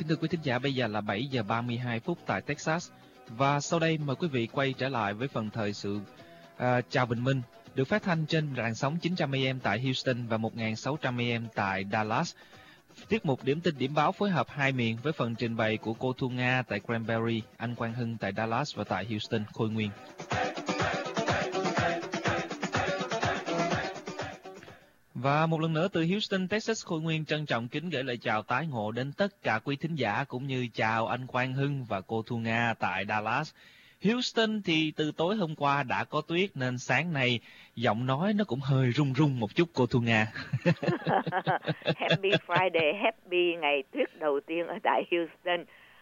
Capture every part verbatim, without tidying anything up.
Kính thưa quý thính giả, bây giờ là bảy giờ ba mươi hai phút tại Texas. Và sau đây mời quý vị quay trở lại với phần thời sự uh, Chào Bình Minh, được phát thanh trên rạn sóng chín trăm a em tại Houston và một nghìn sáu trăm a em tại Dallas. Tiết mục Điểm tin điểm báo phối hợp hai miền với phần trình bày của cô Thu Nga tại Cranberry, anh Quang Hưng tại Dallas và tại Houston, Khôi Nguyên. Và một lần nữa từ Houston, Texas, Khôi Nguyên trân trọng kính gửi lời chào tái ngộ đến tất cả quý thính giả, cũng như chào anh Quang Hưng và cô Thu Nga tại Dallas. Houston thì từ tối hôm qua đã có tuyết nên sáng nay giọng nói nó cũng hơi run run một chút, cô Thu Nga. Happy Friday, happy ngày tuyết đầu tiên ở tại Houston.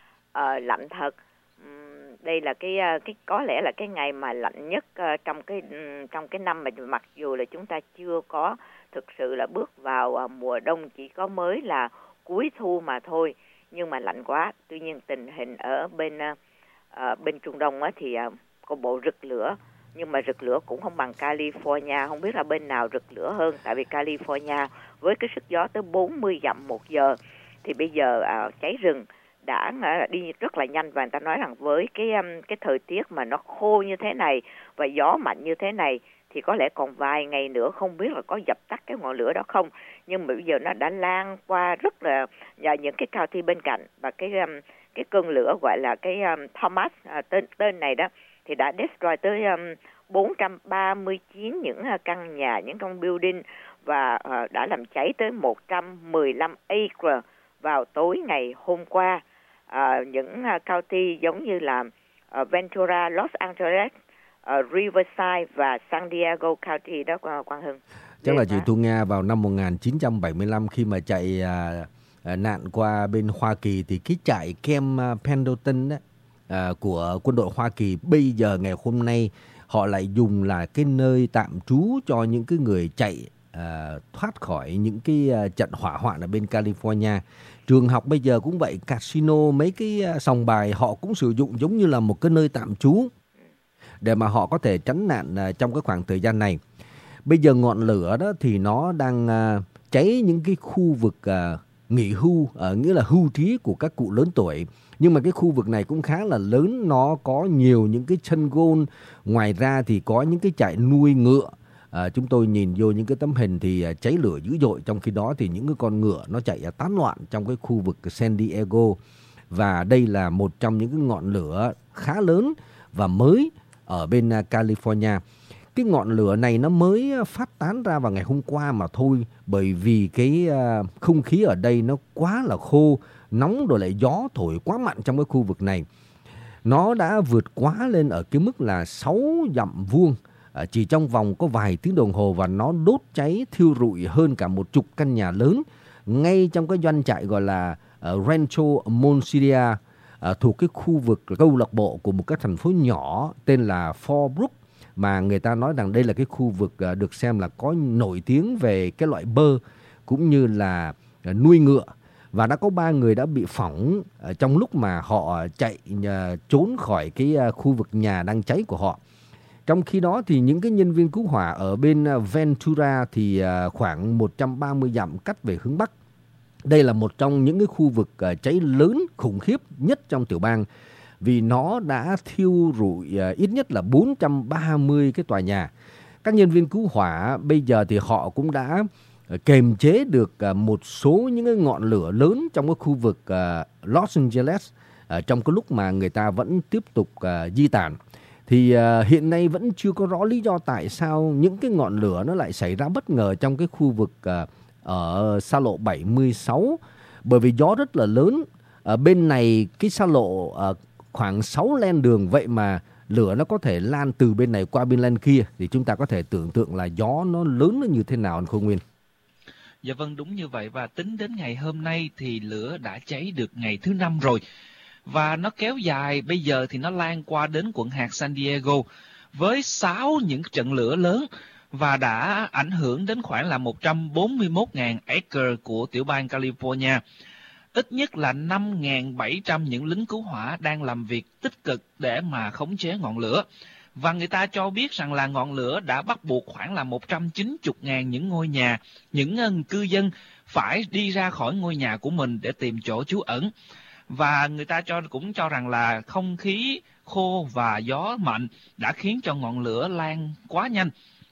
Ờ, lạnh thật. Uhm, đây là cái cái có lẽ là cái ngày mà lạnh nhất uh, trong cái trong cái năm, mà mặc dù là chúng ta chưa có thực sự là bước vào uh, mùa đông, chỉ có mới là cuối thu mà thôi, nhưng mà lạnh quá. Tuy nhiên tình hình ở bên uh, uh, bên Trung Đông á, thì uh, có bộ rực lửa, nhưng mà rực lửa cũng không bằng California. Không biết là bên nào rực lửa hơn, tại vì California với cái sức gió tới bốn mươi dặm một giờ thì bây giờ uh, cháy rừng đã uh, đi rất là nhanh. Và người ta nói rằng với cái um, cái thời tiết mà nó khô như thế này và gió mạnh như thế này thì có lẽ còn vài ngày nữa không biết là có dập tắt cái ngọn lửa đó không. Nhưng mà bây giờ nó đã lan qua rất là nhờ những cái county bên cạnh, và cái um, cái cơn lửa gọi là cái um, Thomas, uh, tên tên này đó, thì đã destroy tới um, bốn trăm ba mươi chín những uh, căn nhà, những căn building, và uh, đã làm cháy tới một trăm mười lăm acre vào tối ngày hôm qua. Uh, những uh, county giống như là uh, Ventura, Los Angeles, uh, Riverside và San Diego County đó, uh, Quang Hưng. Chắc là chị Thu Nga vào năm một nghìn chín trăm bảy mươi lăm khi mà chạy uh, uh, nạn qua bên Hoa Kỳ thì cái trại Camp Pendleton đó, uh, của quân đội Hoa Kỳ bây giờ ngày hôm nay họ lại dùng là cái nơi tạm trú cho những cái người chạy uh, thoát khỏi những cái uh, trận hỏa hoạn ở bên California. Trường học bây giờ cũng vậy, casino, mấy cái sòng bài họ cũng sử dụng giống như là một cái nơi tạm trú để mà họ có thể tránh nạn uh, trong cái khoảng thời gian này. Bây giờ ngọn lửa đó thì nó đang uh, cháy những cái khu vực uh, nghỉ hưu, uh, nghĩa là hưu trí của các cụ lớn tuổi. Nhưng mà cái khu vực này cũng khá là lớn, nó có nhiều những cái sân golf. Ngoài ra thì có những cái trại nuôi ngựa. À, chúng tôi nhìn vô những cái tấm hình thì uh, cháy lửa dữ dội, trong khi đó thì những cái con ngựa nó chạy uh, tán loạn trong cái khu vực San Diego. Và đây là một trong những cái ngọn lửa khá lớn và mới ở bên uh, California. Cái ngọn lửa này nó mới phát tán ra vào ngày hôm qua mà thôi, bởi vì cái uh, không khí ở đây nó quá là khô, nóng, rồi lại gió thổi quá mạnh trong cái khu vực này. Nó đã vượt quá lên ở cái mức là sáu dặm vuông uh, chỉ trong vòng có vài tiếng đồng hồ, và nó đốt cháy thiêu rụi hơn cả một chục căn nhà lớn ngay trong cái doanh trại gọi là uh, Rancho Monsiria, uh, thuộc cái khu vực câu lạc bộ của một cái thành phố nhỏ tên là Fallbrook, mà người ta nói rằng đây là cái khu vực uh, được xem là có nổi tiếng về cái loại bơ cũng như là uh, nuôi ngựa. Và đã có ba người đã bị phỏng uh, trong lúc mà họ chạy uh, trốn khỏi cái uh, khu vực nhà đang cháy của họ. Trong khi đó thì những cái nhân viên cứu hỏa ở bên uh, Ventura thì uh, khoảng một trăm ba mươi dặm cách về hướng Bắc. Đây là một trong những cái khu vực uh, cháy lớn khủng khiếp nhất trong tiểu bang, vì nó đã thiêu rụi uh, ít nhất là bốn trăm ba mươi cái tòa nhà. Các nhân viên cứu hỏa bây giờ thì họ cũng đã uh, kềm chế được uh, một số những cái ngọn lửa lớn trong cái khu vực uh, Los Angeles uh, trong cái lúc mà người ta vẫn tiếp tục uh, di tản. Thì uh, hiện nay vẫn chưa có rõ lý do tại sao những cái ngọn lửa nó lại xảy ra bất ngờ trong cái khu vực uh, ở xa lộ bảy mươi sáu, bởi vì gió rất là lớn. Ở bên này cái xa lộ uh, khoảng sáu lane đường, vậy mà lửa nó có thể lan từ bên này qua bên lane kia, thì chúng ta có thể tưởng tượng là gió nó lớn nó như thế nào, anh Khôi Nguyên. Dạ vâng, đúng như vậy. Và tính đến ngày hôm nay thì lửa đã cháy được ngày thứ năm rồi, và nó kéo dài, bây giờ thì nó lan qua đến quận hạt San Diego với sáu những trận lửa lớn, và đã ảnh hưởng đến khoảng là một trăm bốn mươi mốt nghìn acre của tiểu bang California. Ít nhất là năm nghìn bảy trăm những lính cứu hỏa đang làm việc tích cực để mà khống chế ngọn lửa. Và người ta cho biết rằng là ngọn lửa đã bắt buộc khoảng là một trăm chín mươi nghìn những ngôi nhà, những cư dân phải đi ra khỏi ngôi nhà của mình để tìm chỗ trú ẩn. Và người ta cho cũng cho rằng là không khí khô và gió mạnh đã khiến cho ngọn lửa lan quá nhanh.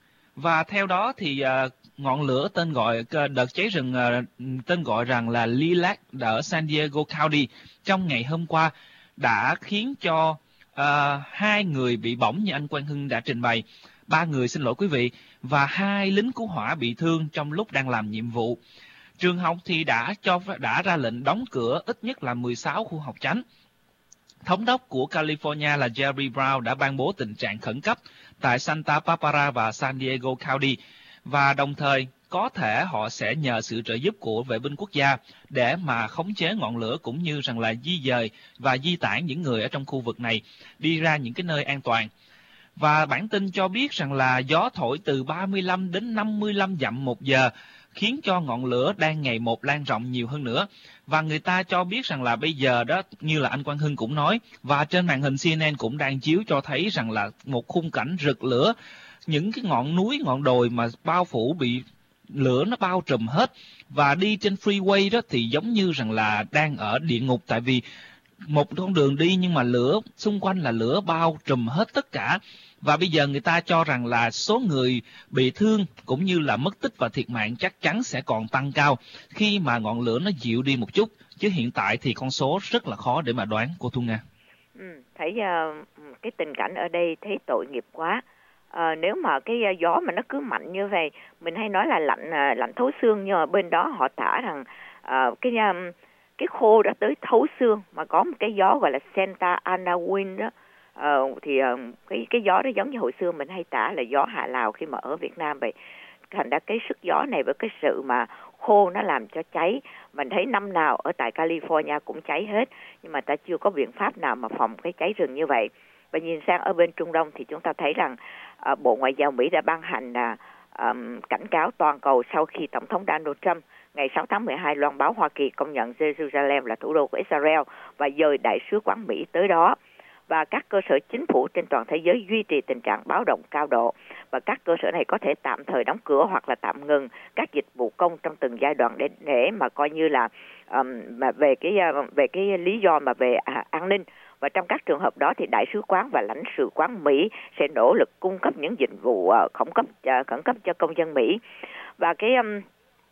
Và theo đó thì uh, ngọn lửa tên gọi đợt cháy rừng uh, tên gọi rằng là Lilac ở San Diego County trong ngày hôm qua đã khiến cho uh, hai người bị bỏng như anh Quang Hưng đã trình bày, ba người xin lỗi quý vị, và hai lính cứu hỏa bị thương trong lúc đang làm nhiệm vụ. Trường học thì đã cho đã ra lệnh đóng cửa ít nhất là mười sáu khu học chánh. Thống đốc của California là Jerry Brown đã ban bố tình trạng khẩn cấp tại Santa Barbara và San Diego County, và đồng thời có thể họ sẽ nhờ sự trợ giúp của vệ binh quốc gia để mà khống chế ngọn lửa, cũng như rằng là di dời và di tản những người ở trong khu vực này đi ra những cái nơi an toàn. Và bản tin cho biết rằng là gió thổi từ ba mươi lăm đến năm mươi lăm dặm một giờ, khiến cho ngọn lửa đang ngày một lan rộng nhiều hơn nữa. Và người ta cho biết rằng là bây giờ đó, như là anh Quang Hưng cũng nói, và trên màn hình xê en en cũng đang chiếu cho thấy rằng là một khung cảnh rực lửa, những cái ngọn núi, ngọn đồi mà bao phủ bị lửa nó bao trùm hết. Và đi trên freeway đó thì giống như rằng là đang ở địa ngục, tại vì một con đường đi nhưng mà lửa, xung quanh là lửa bao trùm hết tất cả. Và bây giờ người ta cho rằng là số người bị thương cũng như là mất tích và thiệt mạng chắc chắn sẽ còn tăng cao khi mà ngọn lửa nó dịu đi một chút. Chứ hiện tại thì con số rất là khó để mà đoán, cô Thu Nga. Ừ, thấy uh, cái tình cảnh ở đây thấy tội nghiệp quá. Uh, nếu mà cái uh, gió mà nó cứ mạnh như vậy, mình hay nói là lạnh uh, lạnh thấu xương, nhưng mà bên đó họ tả rằng uh, cái um, cái khô đã tới thấu xương, mà có một cái gió gọi là Santa Ana Wind đó. Uh, thì uh, cái cái gió đó giống như hồi xưa mình hay tả là gió Hạ Lào khi mà ở Việt Nam vậy. Thành ra cái sức gió này với cái sự mà khô nó làm cho cháy. Mình thấy năm nào ở tại California cũng cháy hết, nhưng mà ta chưa có biện pháp nào mà phòng cái cháy rừng như vậy. Và nhìn sang ở bên Trung Đông thì chúng ta thấy rằng uh, Bộ Ngoại giao Mỹ đã ban hành uh, um, cảnh cáo toàn cầu sau khi Tổng thống Donald Trump ngày sáu tháng mười hai loan báo Hoa Kỳ công nhận Jerusalem là thủ đô của Israel và dời đại sứ quán Mỹ tới đó. Và các cơ sở chính phủ trên toàn thế giới duy trì tình trạng báo động cao độ, và các cơ sở này có thể tạm thời đóng cửa hoặc là tạm ngừng các dịch vụ công trong từng giai đoạn để để mà coi như là um, mà về cái về cái lý do mà về à, an ninh. Và trong các trường hợp đó thì đại sứ quán và lãnh sự quán Mỹ sẽ nỗ lực cung cấp những dịch vụ uh, khẩn cấp uh, khẩn cấp cho công dân Mỹ. Và cái um,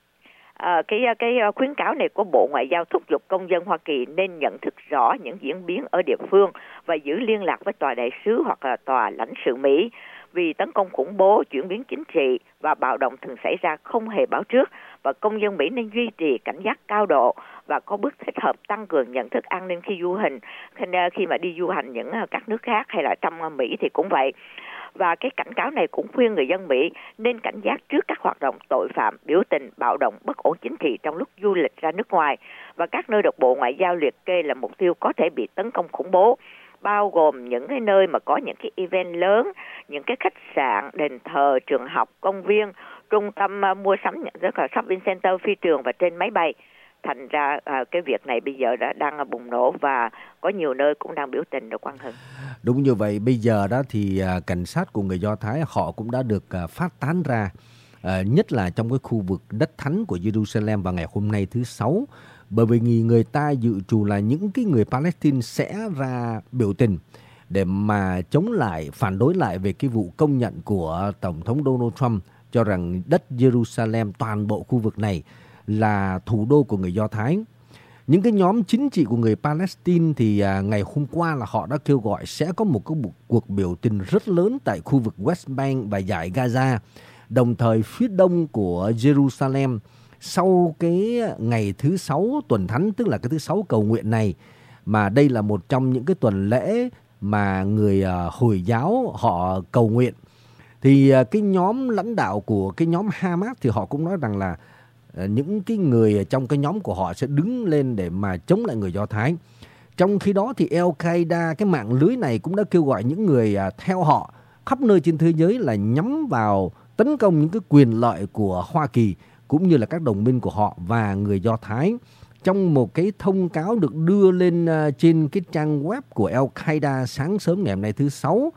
À, cái cái khuyến cáo này của Bộ Ngoại giao thúc giục công dân Hoa Kỳ nên nhận thức rõ những diễn biến ở địa phương và giữ liên lạc với tòa đại sứ hoặc là tòa lãnh sự Mỹ, vì tấn công khủng bố, chuyển biến chính trị và bạo động thường xảy ra không hề báo trước, và công dân Mỹ nên duy trì cảnh giác cao độ và có bước thích hợp tăng cường nhận thức an ninh khi du hành, khi mà đi du hành những các nước khác hay là trong Mỹ thì cũng vậy. Và cái cảnh cáo này cũng khuyên người dân Mỹ nên cảnh giác trước các hoạt động tội phạm, biểu tình, bạo động, bất ổn chính trị trong lúc du lịch ra nước ngoài, và các nơi được Bộ Ngoại giao liệt kê là mục tiêu có thể bị tấn công khủng bố, bao gồm những cái nơi mà có những cái event lớn, những cái khách sạn, đền thờ, trường học, công viên, trung tâm uh, mua sắm, rất là shopping center, phi trường và trên máy bay. Thành ra à, cái việc này bây giờ đã đang bùng nổ và có nhiều nơi cũng đang biểu tình được, Quang Hưng. Đúng như vậy, bây giờ đó thì à, cảnh sát của người Do Thái họ cũng đã được à, phát tán ra, à, nhất là trong cái khu vực đất thánh của Jerusalem vào ngày hôm nay thứ Sáu, bởi vì người ta dự trù là những cái người Palestine sẽ ra biểu tình để mà chống lại, phản đối lại về cái vụ công nhận của Tổng thống Donald Trump cho rằng đất Jerusalem, toàn bộ khu vực này là thủ đô của người Do Thái. Những cái nhóm chính trị của người Palestine thì à, ngày hôm qua là họ đã kêu gọi sẽ có một cái cuộc biểu tình rất lớn tại khu vực West Bank và dải Gaza, đồng thời phía đông của Jerusalem. Sau cái ngày thứ Sáu tuần thánh, tức là cái thứ Sáu cầu nguyện này, mà đây là một trong những cái tuần lễ mà người à, Hồi giáo họ cầu nguyện, thì à, cái nhóm lãnh đạo của cái nhóm Hamas thì họ cũng nói rằng là những cái người trong cái nhóm của họ sẽ đứng lên để mà chống lại người Do Thái. Trong khi đó thì Al-Qaeda, cái mạng lưới này cũng đã kêu gọi những người theo họ khắp nơi trên thế giới là nhắm vào tấn công những cái quyền lợi của Hoa Kỳ cũng như là các đồng minh của họ và người Do Thái. Trong một cái thông cáo được đưa lên trên cái trang web của Al-Qaeda sáng sớm ngày hôm nay thứ Sáu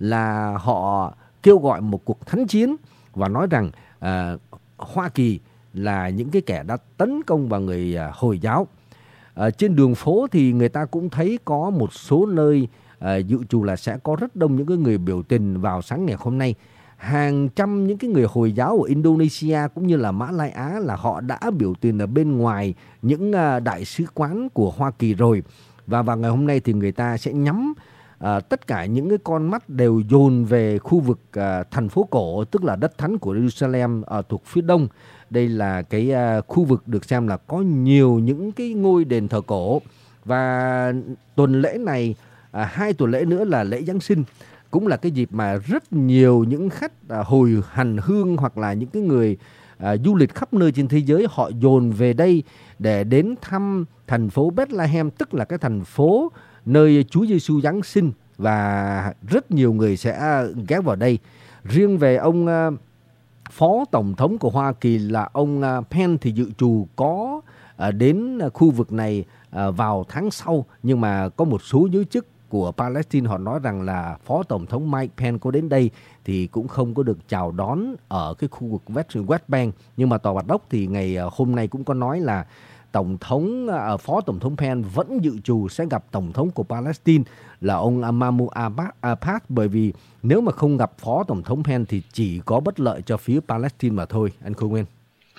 là họ kêu gọi một cuộc thánh chiến và nói rằng uh, Hoa Kỳ là những cái kẻ đã tấn công vào người Hồi giáo. À, trên đường phố thì người ta cũng thấy có một số nơi à, dự trù là sẽ có rất đông những cái người biểu tình vào sáng ngày hôm nay. Hàng trăm những cái người Hồi giáo ở Indonesia cũng như là Mã Lai Á là họ đã biểu tình ở bên ngoài những à, đại sứ quán của Hoa Kỳ rồi. Và vào ngày hôm nay thì người ta sẽ nhắm à, tất cả những cái con mắt đều dồn về khu vực à, thành phố cổ, tức là đất thánh của Jerusalem ở thuộc phía đông. Đây là cái à, khu vực được xem là có nhiều những cái ngôi đền thờ cổ. Và tuần lễ này, à, hai tuần lễ nữa là lễ Giáng sinh, cũng là cái dịp mà rất nhiều những khách à, hồi hành hương hoặc là những cái người à, du lịch khắp nơi trên thế giới họ dồn về đây để đến thăm thành phố Bethlehem, tức là cái thành phố nơi Chúa Giêsu Giáng sinh, và rất nhiều người sẽ ghé vào đây. Riêng về ông à, Phó Tổng thống của Hoa Kỳ là ông à, Pence thì dự trù có à, đến khu vực này à, vào tháng sau, nhưng mà có một số giới chức của Palestine họ nói rằng là Phó Tổng thống Mike Pence có đến đây thì cũng không có được chào đón ở cái khu vực West, West Bank. Nhưng mà Tòa Bạch Ốc thì ngày hôm nay cũng có nói là Tổng thống, Phó Tổng thống Pence vẫn dự trù sẽ gặp Tổng thống của Palestine là ông Mahmoud Abbas, bởi vì nếu mà không gặp Phó Tổng thống Pence thì chỉ có bất lợi cho phía Palestine mà thôi. Anh Khôi Nguyên.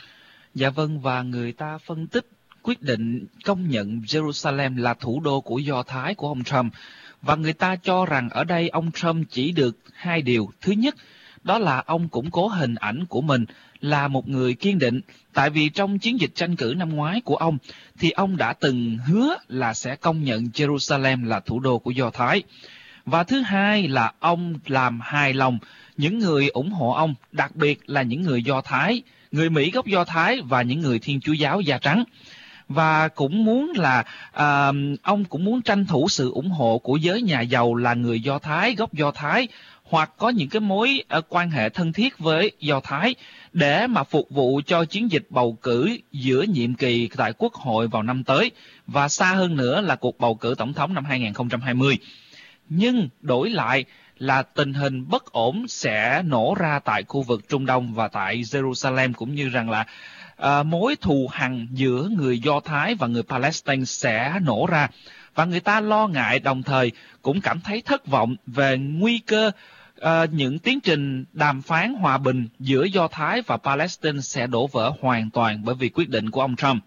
Dạ vâng, và người ta phân tích quyết định công nhận Jerusalem là thủ đô của Do Thái của ông Trump. Và người ta cho rằng ở đây ông Trump chỉ được hai điều. Thứ nhất, đó là ông củng cố hình ảnh của mình là một người kiên định. Tại vì trong chiến dịch tranh cử năm ngoái của ông, thì ông đã từng hứa là sẽ công nhận Jerusalem là thủ đô của Do Thái. Và thứ hai là ông làm hài lòng những người ủng hộ ông, đặc biệt là những người Do Thái, người Mỹ gốc Do Thái và những người Thiên Chúa giáo da trắng. Và cũng muốn là à, ông cũng muốn tranh thủ sự ủng hộ của giới nhà giàu là người Do Thái, gốc Do Thái, hoặc có những cái mối uh, quan hệ thân thiết với Do Thái để mà phục vụ cho chiến dịch bầu cử giữa nhiệm kỳ tại Quốc hội vào năm tới, và xa hơn nữa là cuộc bầu cử tổng thống năm hai không hai không. Nhưng đổi lại là tình hình bất ổn sẽ nổ ra tại khu vực Trung Đông và tại Jerusalem, cũng như rằng là À, mối thù hằn giữa người Do Thái và người Palestine sẽ nổ ra. Và người ta lo ngại, đồng thời cũng cảm thấy thất vọng về nguy cơ à, những tiến trình đàm phán hòa bình giữa Do Thái và Palestine sẽ đổ vỡ hoàn toàn bởi vì quyết định của ông Trump.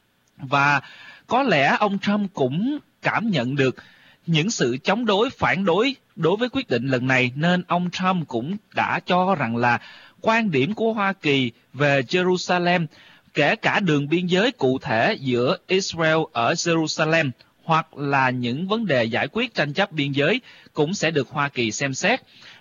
Và có lẽ ông Trump cũng cảm nhận được những sự chống đối, phản đối đối với quyết định lần này, nên ông Trump cũng đã cho rằng là quan điểm của Hoa Kỳ về Jerusalem, kể cả đường biên giới cụ thể giữa Israel ở Jerusalem hoặc là những vấn đề giải quyết tranh chấp biên giới cũng sẽ được Hoa Kỳ xem xét.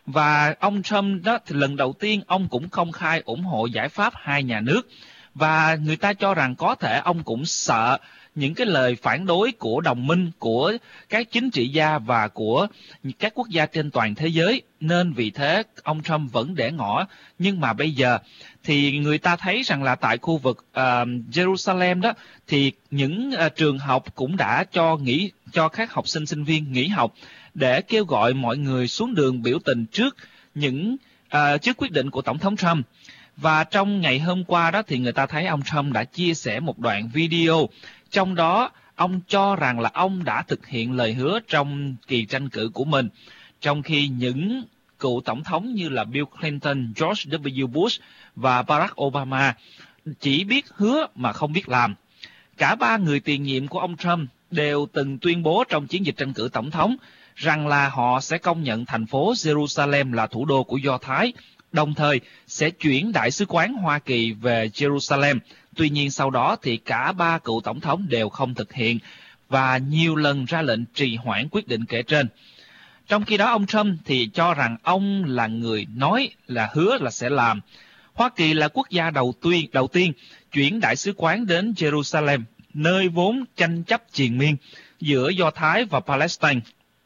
Và ông Trump đó thì lần đầu tiên ông cũng công khai ủng hộ giải pháp hai nhà nước. Và người ta cho rằng có thể ông cũng sợ những cái lời phản đối của đồng minh, của các chính trị gia và của các quốc gia trên toàn thế giới, nên vì thế ông Trump vẫn để ngỏ. Nhưng mà bây giờ thì người ta thấy rằng là tại khu vực uh, Jerusalem đó thì những uh, trường học cũng đã cho nghỉ cho các học sinh sinh viên nghỉ học để kêu gọi mọi người xuống đường biểu tình trước những uh, trước quyết định của Tổng thống Trump. Và trong ngày hôm qua đó thì người ta thấy ông Trump đã chia sẻ một đoạn video, trong đó ông cho rằng là ông đã thực hiện lời hứa trong kỳ tranh cử của mình, trong khi những cựu tổng thống như là Bill Clinton, George W. Bush và Barack Obama chỉ biết hứa mà không biết làm. Cả ba người tiền nhiệm của ông Trump đều từng tuyên bố trong chiến dịch tranh cử tổng thống rằng là họ sẽ công nhận thành phố Jerusalem là thủ đô của Do Thái, đồng thời sẽ chuyển đại sứ quán Hoa Kỳ về Jerusalem. Tuy nhiên sau đó thì cả ba cựu tổng thống đều không thực hiện và nhiều lần ra lệnh trì hoãn quyết định kể trên. Trong khi đó ông Trump thì cho rằng ông là người nói là hứa là sẽ làm. Hoa Kỳ là quốc gia đầu tiên, đầu tiên chuyển đại sứ quán đến Jerusalem, nơi vốn tranh chấp triền miên giữa Do Thái và Palestine.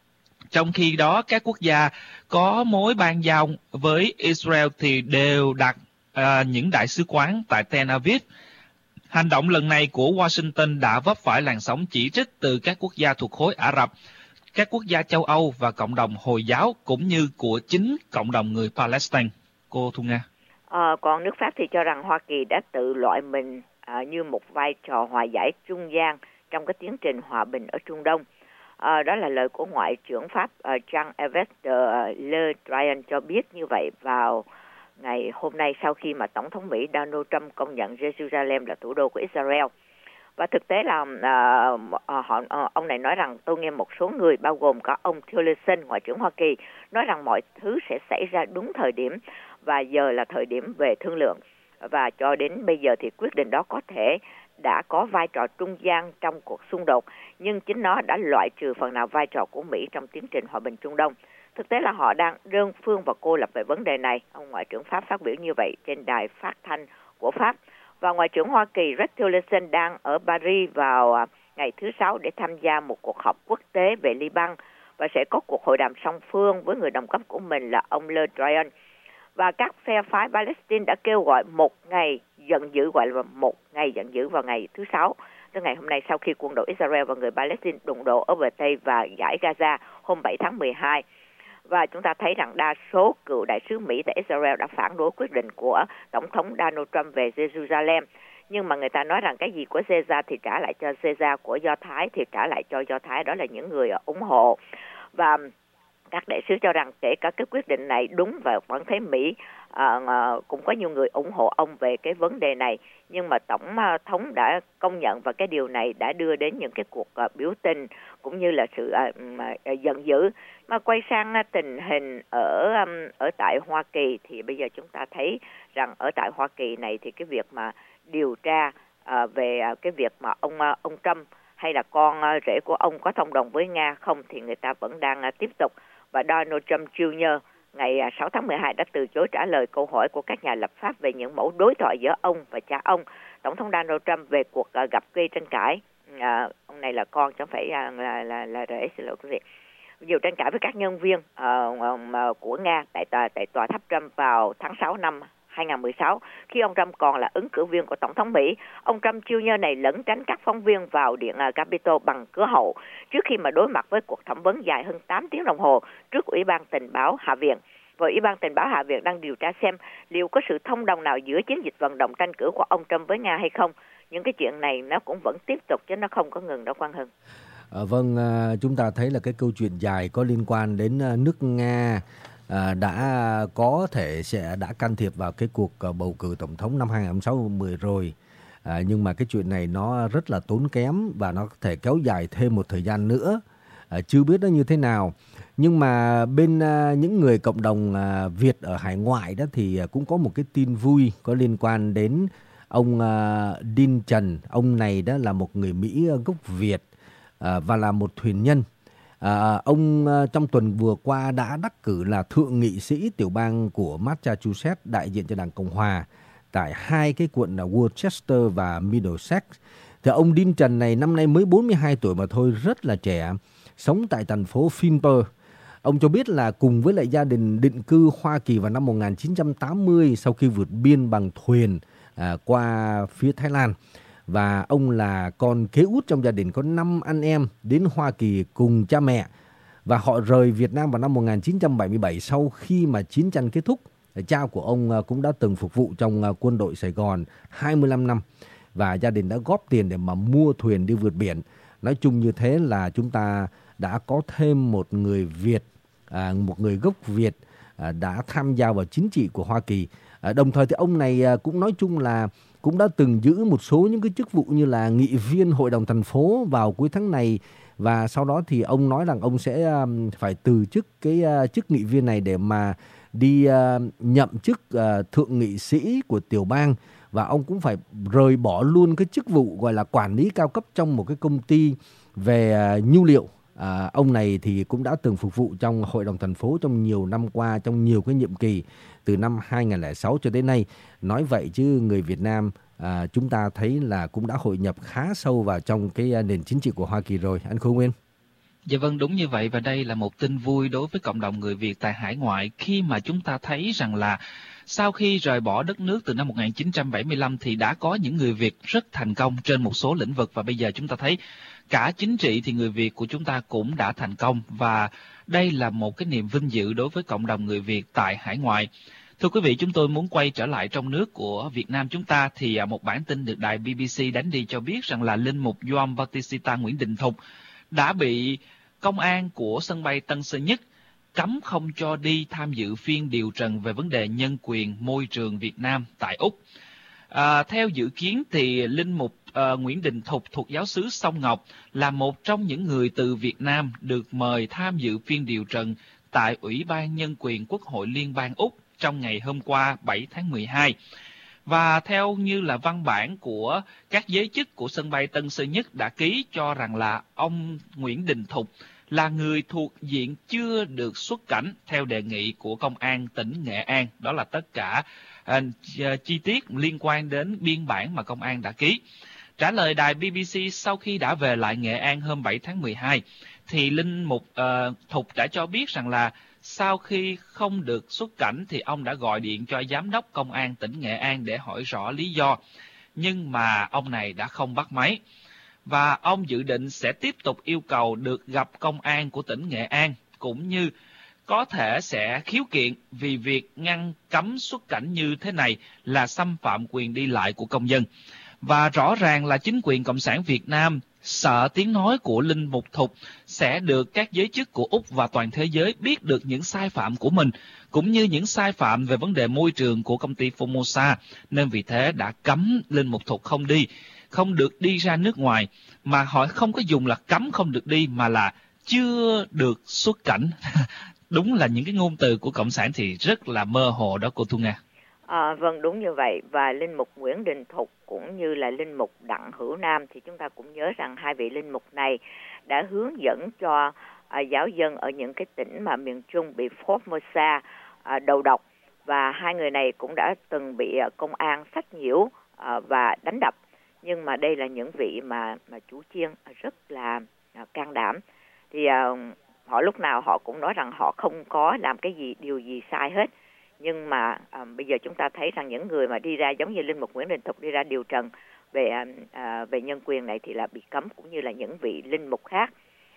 Trong khi đó các quốc gia có mối ban giao với Israel thì đều đặt uh, những đại sứ quán tại Tel Aviv. Hành động lần này của Washington đã vấp phải làn sóng chỉ trích từ các quốc gia thuộc khối Ả Rập, các quốc gia châu Âu và cộng đồng Hồi giáo, cũng như của chính cộng đồng người Palestine. Cô Thu Nga. À, còn nước Pháp thì cho rằng Hoa Kỳ đã tự loại mình à, như một vai trò hòa giải trung gian trong cái tiến trình hòa bình ở Trung Đông. À, đó là lời của Ngoại trưởng Pháp uh, Jean-Yves uh, Le Drian cho biết như vậy vào ngày hôm nay sau khi mà Tổng thống Mỹ Donald Trump công nhận Jerusalem là thủ đô của Israel. Và thực tế là uh, họ, uh, ông này nói rằng tôi nghe một số người bao gồm cả ông Tillerson, Ngoại trưởng Hoa Kỳ, nói rằng mọi thứ sẽ xảy ra đúng thời điểm và giờ là thời điểm về thương lượng. Và cho đến bây giờ thì quyết định đó có thể đã có vai trò trung gian trong cuộc xung đột, nhưng chính nó đã loại trừ phần nào vai trò của Mỹ trong tiến trình hòa bình Trung Đông. Thực tế là họ đang đơn phương và cô lập về vấn đề này. Ông Ngoại trưởng Pháp phát biểu như vậy trên đài phát thanh của Pháp. Và Ngoại trưởng Hoa Kỳ Rex Tillerson đang ở Paris vào ngày thứ Sáu để tham gia một cuộc họp quốc tế về Liban và sẽ có cuộc hội đàm song phương với người đồng cấp của mình là ông Le Drian. Và các phe phái Palestine đã kêu gọi một ngày giận dữ, gọi là một ngày giận dữ vào ngày thứ Sáu, tức ngày hôm nay, sau khi quân đội Israel và người Palestine đụng độ ở bờ Tây và dải Gaza hôm bảy tháng mười hai. Và chúng ta thấy rằng đa số cựu đại sứ Mỹ tại Israel đã phản đối quyết định của Tổng thống Donald Trump về Jerusalem. Nhưng mà người ta nói rằng cái gì của Caesar thì trả lại cho Caesar, của Do Thái thì trả lại cho Do Thái, đó là những người ủng hộ. Và các đại sứ cho rằng kể cả cái quyết định này đúng và vẫn thấy Mỹ à, cũng có nhiều người ủng hộ ông về cái vấn đề này, nhưng mà Tổng thống đã công nhận và cái điều này đã đưa đến những cái cuộc à, biểu tình cũng như là sự à, à, giận dữ. Mà quay sang à, tình hình ở um, ở tại Hoa Kỳ thì bây giờ chúng ta thấy rằng ở tại Hoa Kỳ này thì cái việc mà điều tra à, về à, cái việc mà ông à, ông Trump hay là con à, rể của ông có thông đồng với Nga không thì người ta vẫn đang à, tiếp tục. Và Donald Trump Junior ngày sáu tháng mười hai đã từ chối trả lời câu hỏi của các nhà lập pháp về những mẫu đối thoại giữa ông và cha ông, Tổng thống Donald Trump, về cuộc uh, gặp gây tranh cãi. Uh, ông này là con chứ không phải uh, là là là rể, xin lỗi quý vị. Nhiều tranh cãi với các nhân viên uh, um, uh, của Nga tại tòa tại tòa tháp Trump vào tháng sáu năm hai không một sáu, khi ông Trump còn là ứng cử viên của Tổng thống Mỹ. Ông Trump Junior này lẩn tránh các phóng viên vào điện uh, Capitol bằng cửa hậu trước khi mà đối mặt với cuộc thẩm vấn dài hơn tám tiếng đồng hồ trước Ủy ban Tình báo Hạ viện. Và Ủy ban Tình báo Hạ viện đang điều tra xem liệu có sự thông đồng nào giữa chiến dịch vận động tranh cử của ông Trump với Nga hay không. Những cái chuyện này nó cũng vẫn tiếp tục chứ nó không có ngừng đâu, Quang Hưng. À, vâng, à, chúng ta thấy là cái câu chuyện dài có liên quan đến à, nước Nga à, đã có thể sẽ đã can thiệp vào cái cuộc à, bầu cử tổng thống năm hai không một sáu rồi. À, nhưng mà cái chuyện này nó rất là tốn kém và nó có thể kéo dài thêm một thời gian nữa. À, chưa biết nó như thế nào. Nhưng mà bên à, những người cộng đồng à, Việt ở hải ngoại đó thì cũng có một cái tin vui có liên quan đến ông à, Đinh Trần. Ông này đó là một người Mỹ gốc Việt à, và là một thuyền nhân. À, ông à, trong tuần vừa qua đã đắc cử là thượng nghị sĩ tiểu bang của Massachusetts, đại diện cho Đảng Cộng Hòa tại hai cái quận là Worcester và Middlesex. Thì ông Đinh Trần này năm nay mới bốn mươi hai tuổi mà thôi, rất là trẻ, sống tại thành phố Finper. Ông cho biết là cùng với lại gia đình định cư Hoa Kỳ vào năm một nghìn chín trăm tám mươi sau khi vượt biên bằng thuyền à, qua phía Thái Lan. Và ông là con kế út trong gia đình có năm anh em đến Hoa Kỳ cùng cha mẹ. Và họ rời Việt Nam vào năm một nghìn chín trăm bảy mươi bảy sau khi mà chiến tranh kết thúc. Cha của ông cũng đã từng phục vụ trong quân đội Sài Gòn hai mươi lăm năm. Và gia đình đã góp tiền để mà mua thuyền đi vượt biển. Nói chung như thế là chúng ta đã có thêm một người Việt, à, một người gốc Việt à, đã tham gia vào chính trị của Hoa Kỳ. À, đồng thời thì ông này à, cũng nói chung là cũng đã từng giữ một số những cái chức vụ như là nghị viên hội đồng thành phố vào cuối tháng này. Và sau đó thì ông nói rằng ông sẽ à, phải từ chức cái à, chức nghị viên này để mà đi à, nhậm chức à, thượng nghị sĩ của tiểu bang. Và ông cũng phải rời bỏ luôn cái chức vụ gọi là quản lý cao cấp trong một cái công ty về uh, nhu liệu. À, ông này thì cũng đã từng phục vụ trong hội đồng thành phố trong nhiều năm qua, trong nhiều cái nhiệm kỳ từ năm hai không không sáu cho đến nay. Nói vậy chứ người Việt Nam à, chúng ta thấy là cũng đã hội nhập khá sâu vào trong cái nền chính trị của Hoa Kỳ rồi. Anh Khôi Nguyên. Dạ vâng, đúng như vậy, và đây là một tin vui đối với cộng đồng người Việt tại hải ngoại khi mà chúng ta thấy rằng là sau khi rời bỏ đất nước từ năm một nghìn chín trăm bảy mươi lăm thì đã có những người Việt rất thành công trên một số lĩnh vực, và bây giờ chúng ta thấy cả chính trị thì người Việt của chúng ta cũng đã thành công, và đây là một cái niềm vinh dự đối với cộng đồng người Việt tại hải ngoại. Thưa quý vị, chúng tôi muốn quay trở lại trong nước của Việt Nam chúng ta thì một bản tin được đài bê bê xê đánh đi cho biết rằng là linh mục Gioan Bautista Nguyễn Đình Thục đã bị công an của sân bay Tân Sơn Nhất cấm không cho đi tham dự phiên điều trần về vấn đề nhân quyền môi trường Việt Nam tại Úc. À, theo dự kiến thì linh mục à, Nguyễn Đình Thục thuộc giáo xứ Sông Ngọc là một trong những người từ Việt Nam được mời tham dự phiên điều trần tại Ủy ban Nhân quyền Quốc hội Liên bang Úc trong ngày hôm qua bảy tháng mười hai. Và theo như là văn bản của các giới chức của sân bay Tân Sơn Nhất đã ký cho rằng là ông Nguyễn Đình Thục là người thuộc diện chưa được xuất cảnh theo đề nghị của Công an tỉnh Nghệ An. Đó là tất cả uh, chi tiết liên quan đến biên bản mà công an đã ký. Trả lời đài bê bê xê sau khi đã về lại Nghệ An hôm bảy tháng mười hai, thì linh mục uh, Thục đã cho biết rằng là sau khi không được xuất cảnh thì ông đã gọi điện cho giám đốc công an tỉnh Nghệ An để hỏi rõ lý do. Nhưng mà ông này đã không bắt máy. Và ông dự định sẽ tiếp tục yêu cầu được gặp công an của tỉnh Nghệ An, cũng như có thể sẽ khiếu kiện vì việc ngăn cấm xuất cảnh như thế này là xâm phạm quyền đi lại của công dân. Và rõ ràng là chính quyền Cộng sản Việt Nam sợ tiếng nói của linh mục Thục sẽ được các giới chức của Úc và toàn thế giới biết được những sai phạm của mình, cũng như những sai phạm về vấn đề môi trường của công ty Formosa, nên vì thế đã cấm linh mục Thục không đi, không được đi ra nước ngoài, mà họ không có dùng là cấm không được đi mà là chưa được xuất cảnh. Đúng là những cái ngôn từ của Cộng sản thì rất là mơ hồ đó cô Thu Nga. À, vâng, đúng như vậy. Và linh mục Nguyễn Đình Thục cũng như là linh mục Đặng Hữu Nam thì chúng ta cũng nhớ rằng hai vị linh mục này đã hướng dẫn cho à, giáo dân ở những cái tỉnh mà miền Trung bị Formosa à, đầu độc, và hai người này cũng đã từng bị à, công an sách nhiễu à, và đánh đập. Nhưng mà đây là những vị mà mà chủ chiên rất là à, can đảm. Thì à, họ lúc nào họ cũng nói rằng họ không có làm cái gì điều gì sai hết. Nhưng mà à, bây giờ chúng ta thấy rằng những người mà đi ra giống như linh mục Nguyễn Đình Thục đi ra điều trần về à, về nhân quyền này thì là bị cấm, cũng như là những vị linh mục khác.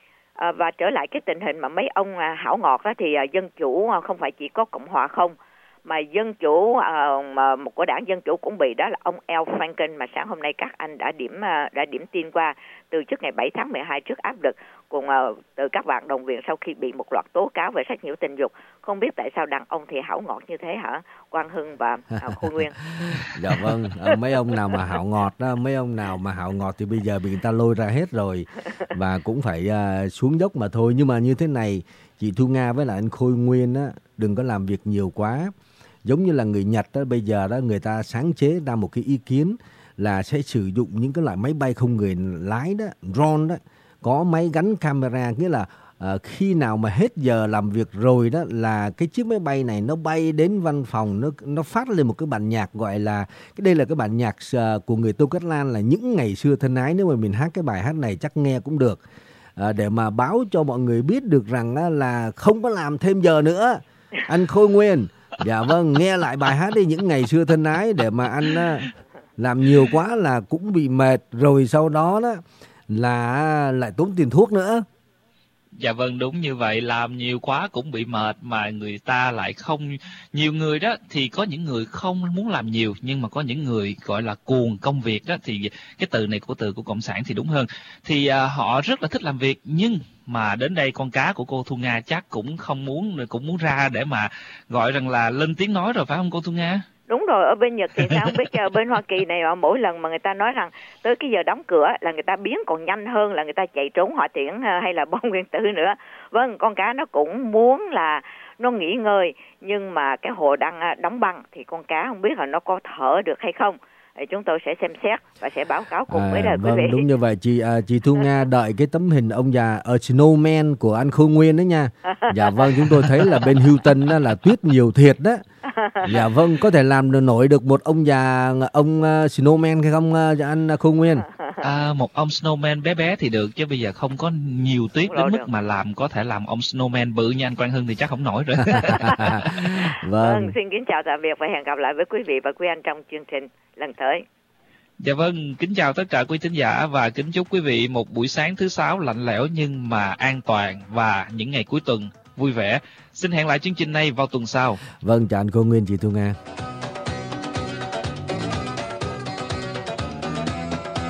À, và trở lại cái tình hình mà mấy ông à, hảo ngọt đó, thì à, dân chủ à, không phải chỉ có Cộng hòa không, mà dân chủ à, mà một của đảng Dân Chủ cũng bị, đó là ông Al Franken mà sáng hôm nay các anh đã điểm à, đã điểm tin qua từ trước ngày bảy tháng mười hai trước áp lực cùng à, từ các bạn đồng viện sau khi bị một loạt tố cáo về sách nhiễu tình dục. Không biết tại sao đàn ông thì hảo ngọt như thế hả Quang Hưng và à, Khôi Nguyên? Dạ vâng, à, mấy ông nào mà hảo ngọt đó, mấy ông nào mà hảo ngọt thì bây giờ bị người ta lôi ra hết rồi và cũng phải à, xuống dốc mà thôi. Nhưng mà như thế này, chị Thu Nga với lại anh Khôi Nguyên á, đừng có làm việc nhiều quá. Giống như là người Nhật đó, bây giờ đó người ta sáng chế ra một cái ý kiến là sẽ sử dụng những cái loại máy bay không người lái đó, drone đó, có máy gắn camera, nghĩa là uh, khi nào mà hết giờ làm việc rồi đó là cái chiếc máy bay này nó bay đến văn phòng, nó nó phát lên một cái bản nhạc gọi là, cái đây là cái bản nhạc uh, của người Tô Cát Lan là Những Ngày Xưa Thân Ái. Nếu mà mình hát cái bài hát này chắc nghe cũng được, uh, để mà báo cho mọi người biết được rằng uh, là không có làm thêm giờ nữa. Anh Khôi Nguyên, dạ vâng, nghe lại bài hát đi, Những Ngày Xưa Thân Ái, để mà anh uh, làm nhiều quá là cũng bị mệt, rồi sau đó đó là lại tốn tiền thuốc nữa. Dạ vâng, đúng như vậy, làm nhiều quá cũng bị mệt, mà người ta lại không, nhiều người đó thì có những người không muốn làm nhiều, nhưng mà có những người gọi là cuồng công việc đó, thì cái từ này của từ của Cộng sản thì đúng hơn, thì à, họ rất là thích làm việc, nhưng mà đến đây con cá của cô Thu Nga chắc cũng không muốn, cũng muốn ra để mà gọi rằng là lên tiếng nói rồi, phải không cô Thu Nga? Đúng rồi, ở bên Nhật thì sao không biết, ở bên Hoa Kỳ này mỗi lần mà người ta nói rằng tới cái giờ đóng cửa là người ta biến còn nhanh hơn là người ta chạy trốn hỏa tiễn hay là bom nguyên tử nữa. Vâng, con cá nó cũng muốn là nó nghỉ ngơi, nhưng mà cái hồ đang đóng băng thì con cá không biết là nó có thở được hay không. Thì chúng tôi sẽ xem xét và sẽ báo cáo cùng à, với đời vâng, quý vị. Đúng như vậy, chị à, chị Thu Nga đợi cái tấm hình ông già ở Snowman của anh Khôi Nguyên đấy nha. Dạ vâng, chúng tôi thấy là bên Houston đó là tuyết nhiều thiệt đó. Dạ vâng, có thể làm được nổi được một ông già, ông uh, Snowman hay không uh, anh Khôi Nguyên? À, một ông Snowman bé bé thì được, chứ bây giờ không có nhiều tuyết đến mức được mà làm có thể làm ông Snowman bự như anh Quang Hưng thì chắc không nổi rồi. Vâng. Vâng, xin kính chào tạm biệt và hẹn gặp lại với quý vị và quý anh trong chương trình lần tới. Dạ vâng, kính chào tất cả quý thính giả và kính chúc quý vị một buổi sáng thứ sáu lạnh lẽo nhưng mà an toàn, và những ngày cuối tuần vui vẻ. Xin hẹn lại chương trình này vào tuần sau. Vâng, chào anh cô Nguyên, chị Thu Nga.